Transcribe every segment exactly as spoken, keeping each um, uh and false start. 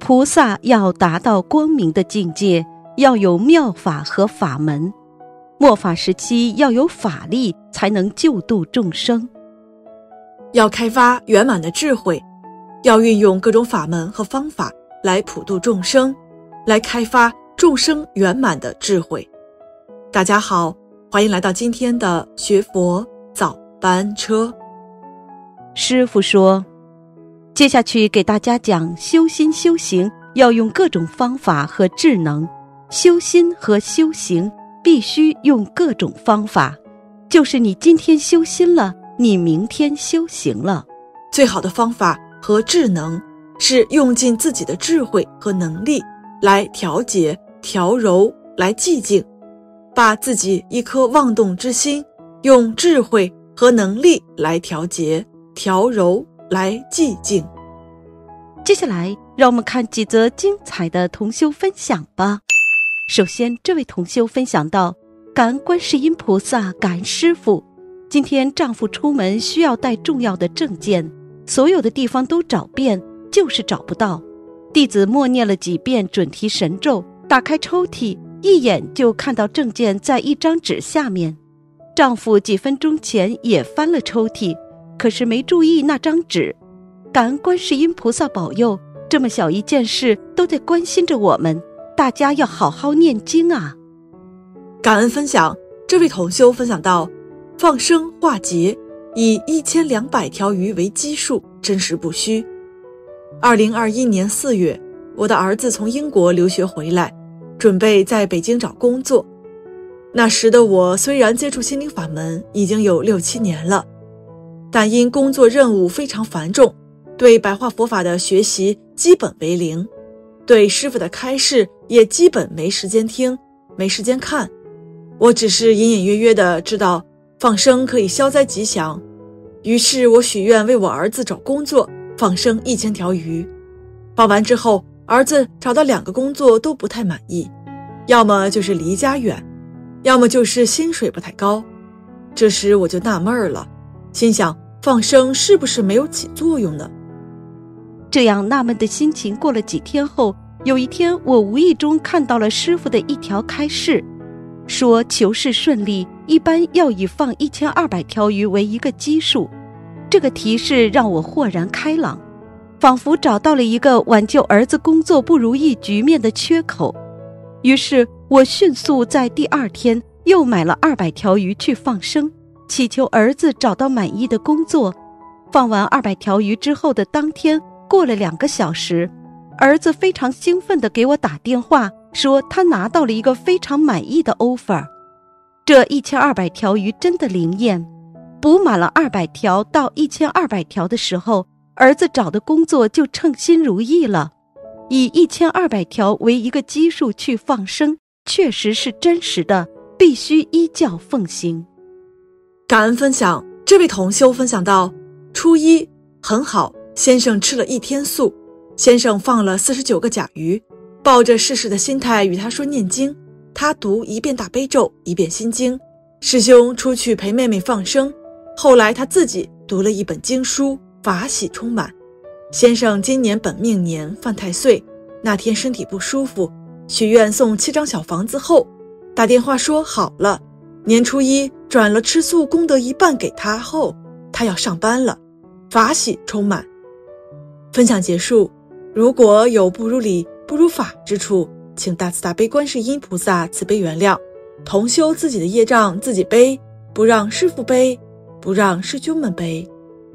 菩萨要达到光明的境界，要有妙法和法门，末法时期要有法力，才能救度众生。 要开发圆满的智慧，要运用各种法门和方法来普度众生，来开发众生圆满的智慧。大家好，欢迎来到今天的学佛早班车。 师父说，接下去给大家讲修心修行要用各种方法和智能，修心和修行必须用各种方法，就是你今天修心了，你明天修行了。 最好的方法和智能是用尽自己的智慧和能力来调节、调柔、来寂静，把自己一颗妄动之心用智慧和能力来调节、调柔、来寂静。 接下来让我们看几则精彩的同修分享吧。首先，这位同修分享到，感恩观世音菩萨，感恩师父。今天丈夫出门需要带重要的证件，所有的地方都找遍，就是找不到。弟子默念了几遍准提神咒，打开抽屉，一眼就看到证件在一张纸下面。丈夫几分钟前也翻了抽屉，可是没注意那张纸。感恩观世音菩萨保佑，这么小一件事都在关心着我们，大家要好好念经啊。 感恩分享，这位同修分享到，放生化劫，以一千两百条鱼为基数，真实不虚。二零二一年四月，我的儿子从英国留学回来，准备在北京找工作。那时的我虽然接触心灵法门已经有六七年了，但因工作任务非常繁重，对白话佛法的学习基本为零，对师父的开示也基本没时间听，没时间看。我只是隐隐约约地知道放生可以消灾吉祥，于是我许愿为我儿子找工作，放生一千条鱼。放完之后，儿子找到两个工作都不太满意，要么就是离家远，要么就是薪水不太高。这时我就纳闷了，心想放生是不是没有起作用呢？ 这样纳闷的心情过了几天后，有一天我无意中看到了师父的一条开示，说求事顺利一般要以放一千二百条鱼为一个基数。这个提示让我豁然开朗，仿佛找到了一个挽救儿子工作不如意局面的缺口。于是我迅速在第二天又买了二百条鱼去放生，祈求儿子找到满意的工作。放完二百条鱼之后的当天，过了两个小时，儿子非常兴奋地给我打电话，说他拿到了一个非常满意的 offer。 这一千二百条鱼真的灵验，补满了二百条到一千二百条的时候，儿子找的工作就称心如意了。以一千二百条为一个基数去放生，确实是真实的，必须依教奉行。 感恩分享，这位同修分享到，初一很好，先生吃了一天素，先生放了四十九个甲鱼，抱着试试的心态与他说念经，他读一遍大悲咒，一遍心经。师兄出去陪妹妹放生，后来他自己读了一本经书，法喜充满。先生今年本命年犯太岁，那天身体不舒服，许愿送七张小房子后，打电话说好了，年初一转了吃素功德一半给他后，他要上班了，法喜充满。分享结束，如果有不如理不如法之处，请大慈大悲观世音菩萨慈悲原谅，同修自己的业障自己背，不让师父背，不让师兄们背。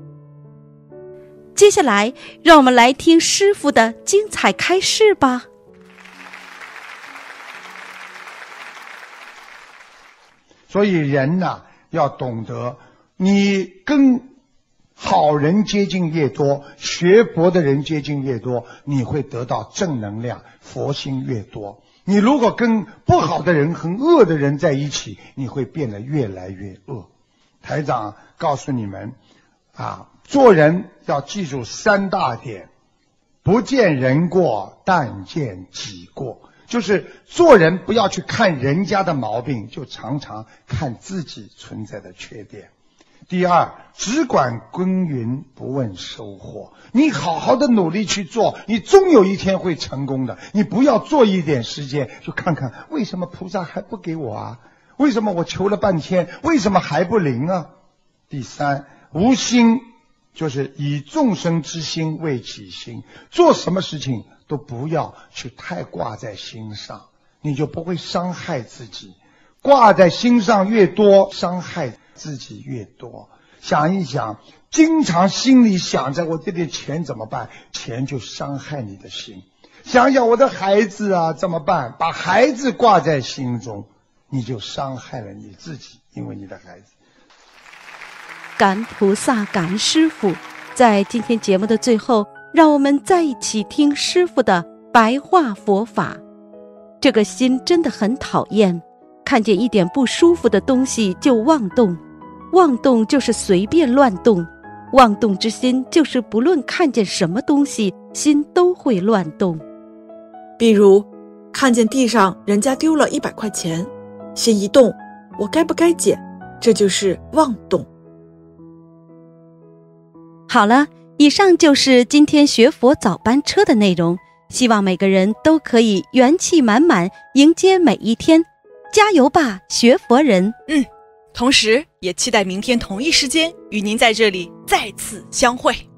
接下来让我们来听师父的精彩开示吧。 所以人呢，要懂得，你跟好人接近越多，学佛的人接近越多，你会得到正能量，佛心越多。你如果跟不好的人和恶的人在一起，你会变得越来越恶。台长告诉你们啊，做人要记住三大点：不见人过，但见己过。就是做人不要去看人家的毛病，就常常看自己存在的缺点。 第二，只管耕耘不问收获。你好好的努力去做，你终有一天会成功的。你不要做一点时间就看看为什么菩萨还不给我啊？为什么我求了半天为什么还不灵啊？第三，无心，就是以众生之心为己心，做什么事情都不要去太挂在心上，你就不会伤害自己。挂在心上越多，伤害自己越多。想一想，经常心里想着我这点钱怎么办，钱就伤害你的心。想想我的孩子啊怎么办，把孩子挂在心中，你就伤害了你自己，因为你的孩子。 感恩菩萨，感恩师父。在今天节目的最后，让我们再一起听师父的白话佛法。这个心真的很讨厌，看见一点不舒服的东西就妄动，妄动就是随便乱动，妄动之心就是不论看见什么东西，心都会乱动。 比如看见地上人家丢了一百块钱，心一动，我该不该捡？这就是妄动。 好了，以上就是今天学佛早班车的内容，希望每个人都可以元气满满迎接每一天。加油吧，学佛人！ 嗯，同时也期待明天同一时间与您在这里再次相会。